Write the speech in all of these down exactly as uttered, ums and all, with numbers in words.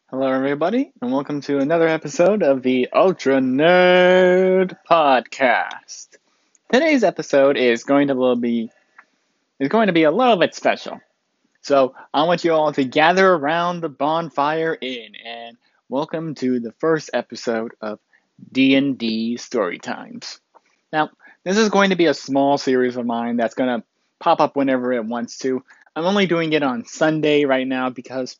Hello, everybody, and welcome to another episode of the Ultra Nerd Podcast. Today's episode is going to be is going to be a little bit special. So I want you all to gather around the bonfire in and welcome to the first episode of D and D Story Times. Now, this is going to be a small series of mine that's going to pop up whenever it wants to. I'm only doing it on Sunday right now because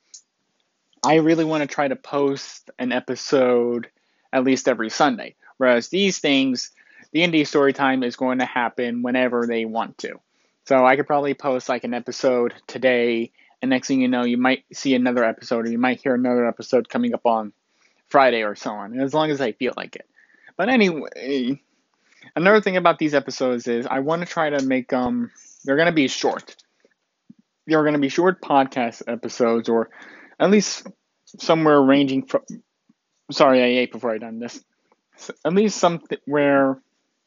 I really want to try to post an episode at least every Sunday. Whereas these things, the indie story time is going to happen whenever they want to. So I could probably post like an episode today, and next thing you know, you might see another episode, or you might hear another episode coming up on Friday or so on, as long as I feel like it. But anyway, another thing about these episodes is I want to try to make them, um, they're going to be short. They're going to be short podcast episodes, or at least somewhere ranging from, sorry, I ate before I done this, so at least somewhere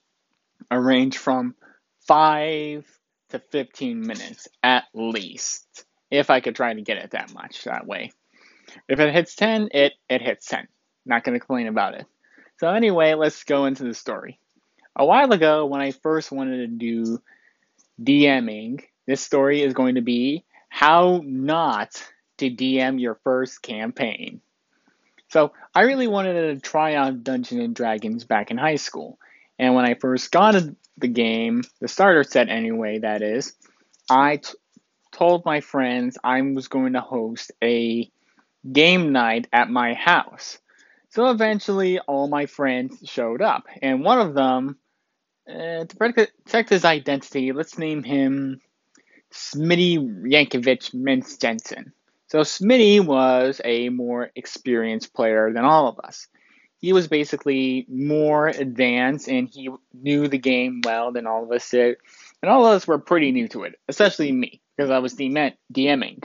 a range from five to fifteen minutes at least, if I could try to get it that much that way. If it hits ten, it, it hits ten. Not going to complain about it. So anyway, let's go into the story. A while ago, when I first wanted to do DMing, this story is going to be how not to D M your first campaign. So I really wanted to try out Dungeons and Dragons back in high school. And when I first got the game, the starter set anyway, that is, I t- told my friends I was going to host a game night at my house. So eventually all my friends showed up. And one of them, uh, to protect his identity, let's name him Smitty Yankovic Mintz Jensen. So Smitty was a more experienced player than all of us. He was basically more advanced and he knew the game well than all of us did. And all of us were pretty new to it, especially me, because I was DMing.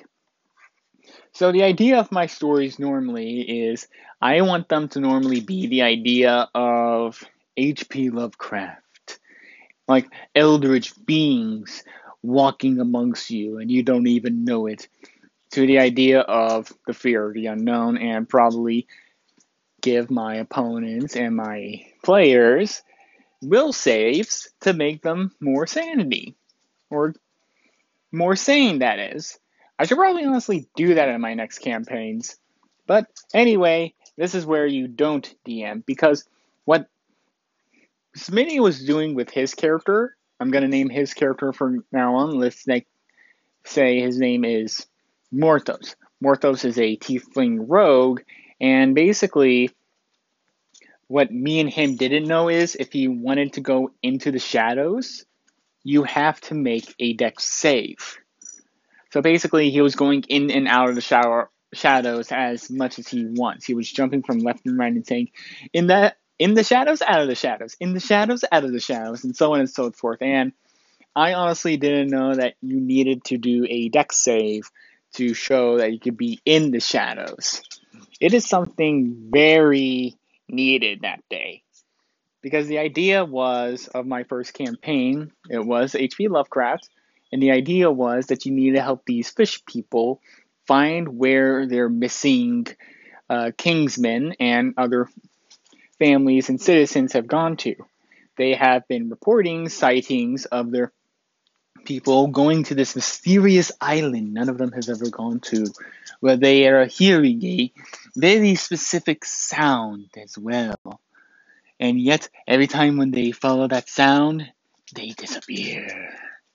So the idea of my stories normally is I want them to normally be the idea of H P Lovecraft, like eldritch beings walking amongst you and you don't even know it, to the idea of the fear of the unknown, and probably give my opponents and my players will saves to make them more sanity, or more sane, that is. I should probably honestly do that in my next campaigns. But anyway, this is where you don't D M, because what Smitty was doing with his character, I'm going to name his character from now on. Let's say his name is Morthos. Morthos is a tiefling rogue, and basically what me and him didn't know is if he wanted to go into the shadows, you have to make a dex save. So basically he was going in and out of the shower shadows as much as he wants. He was jumping from left and right and saying, in the in the shadows, out of the shadows, in the shadows, out of the shadows, and so on and so forth. And I honestly didn't know that you needed to do a dex save to show that you could be in the shadows. It is something very needed that day. Because the idea was of my first campaign, it was H P Lovecraft, and the idea was that you need to help these fish people find where their missing uh, kingsmen and other families and citizens have gone to. They have been reporting sightings of their people going to this mysterious island none of them has ever gone to, where they are hearing a very specific sound as well. And yet, every time when they follow that sound, they disappear.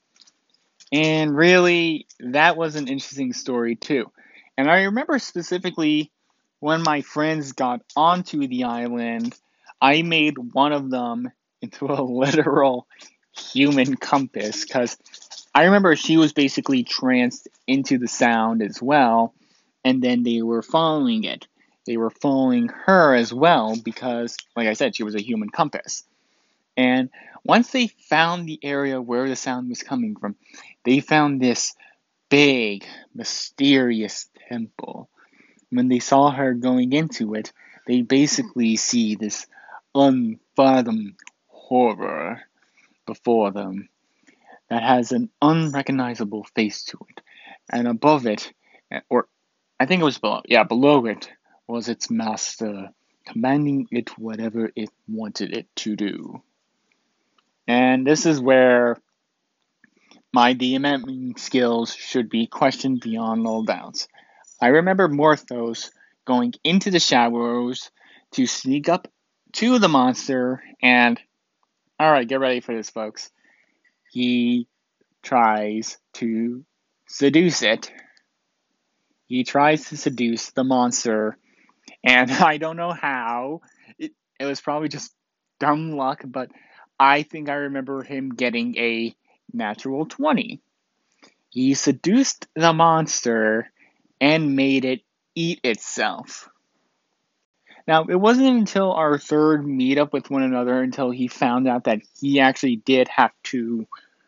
And really, that was an interesting story too. And I remember specifically when my friends got onto the island, I made one of them into a literal human compass, because I remember she was basically tranced into the sound as well, and then they were following it. They were following her as well because, like I said, she was a human compass. And once they found the area where the sound was coming from, they found this big, mysterious temple. When they saw her going into it, they basically see this unfathomed horror before them that has an unrecognizable face to it. And above it, or I think it was below, yeah, below it, was its master, commanding it whatever it wanted it to do. And this is where my DMing skills should be questioned beyond all doubts. I remember Morthos going into the shadows to sneak up to the monster, and alright, get ready for this, folks. He tries to seduce it. He tries to seduce the monster, and I don't know how. It, it was probably just dumb luck, but I think I remember him getting a natural twenty. He seduced the monster and made it eat itself. Now, it wasn't until our third meetup with one another until he found out that he actually did have to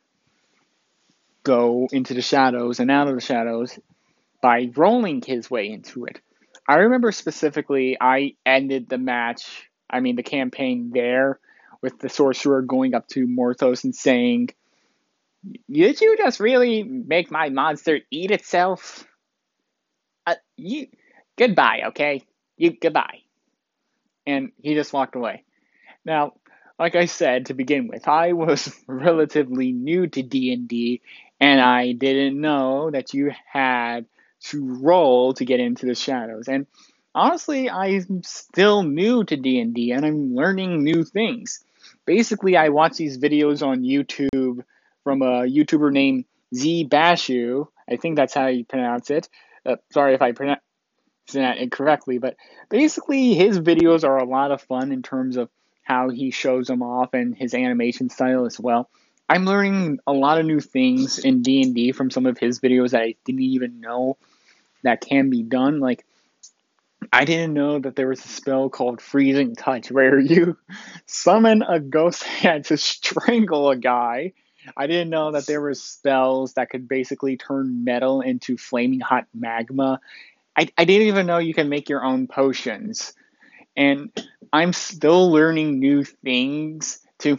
go into the shadows and out of the shadows by rolling his way into it. I remember specifically I ended the match, I mean the campaign there, with the sorcerer going up to Morthos and saying, "Did you just really make my monster eat itself? Uh, you, goodbye, okay? You, goodbye." And he just walked away. Now, like I said to begin with, I was relatively new to D and D, and I didn't know that you had to roll to get into the shadows. And honestly, I'm still new to D and D, and I'm learning new things. Basically, I watch these videos on YouTube from a YouTuber named Z Bashu. I think that's how you pronounce it. Uh, sorry if I pronounce that incorrectly, but basically his videos are a lot of fun in terms of how he shows them off and his animation style as well. I'm learning a lot of new things in D and D from some of his videos that I didn't even know that can be done. Like, I didn't know that there was a spell called Freezing Touch where you summon a ghost hand to strangle a guy. I didn't know that there were spells that could basically turn metal into flaming hot magma. I, I didn't even know you can make your own potions. And I'm still learning new things to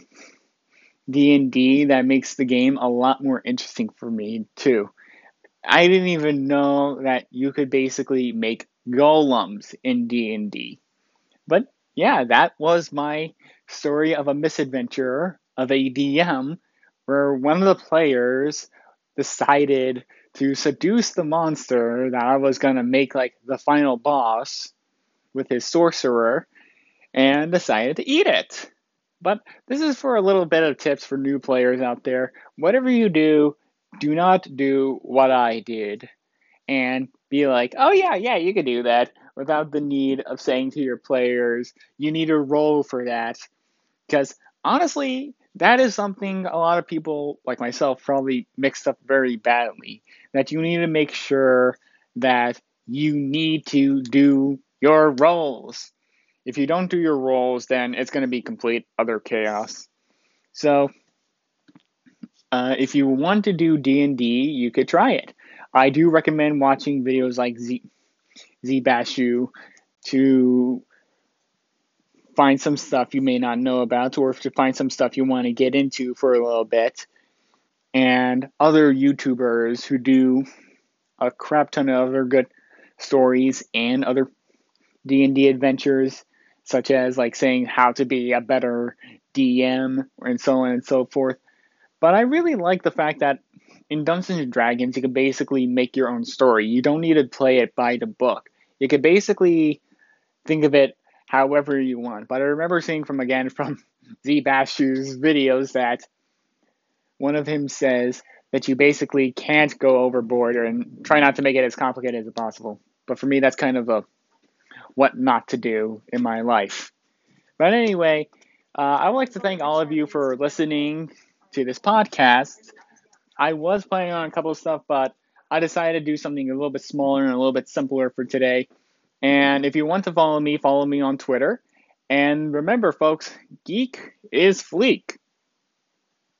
D and D that makes the game a lot more interesting for me, too. I didn't even know that you could basically make golems in D and D. But yeah, that was my story of a misadventure of a D M where one of the players decided to seduce the monster that I was going to make like the final boss with his sorcerer and decided to eat it. But this is for a little bit of tips for new players out there. Whatever you do, do not do what I did and be like, oh yeah, yeah, you can do that, without the need of saying to your players, you need to roll for that. Because honestly, that is something a lot of people, like myself, probably mixed up very badly. That you need to make sure that you need to do your rolls. If you don't do your rolls, then it's going to be complete utter chaos. So, uh, if you want to do D and D, you could try it. I do recommend watching videos like Z, Zbashu to find some stuff you may not know about, or to find some stuff you want to get into for a little bit. And other YouTubers who do a crap ton of other good stories and other D and D adventures, such as like saying how to be a better D M and so on and so forth. But I really like the fact that in Dungeons and Dragons, you can basically make your own story. You don't need to play it by the book. You can basically think of it however you want. But I remember seeing from, again, from Z Bashu's videos that one of him says that you basically can't go overboard and try not to make it as complicated as possible. But for me, that's kind of a what not to do in my life. But anyway, uh, I would like to thank all of you for listening to this podcast. I was planning on a couple of stuff, but I decided to do something a little bit smaller and a little bit simpler for today. And if you want to follow me, follow me on Twitter. And remember, folks, geek is fleek.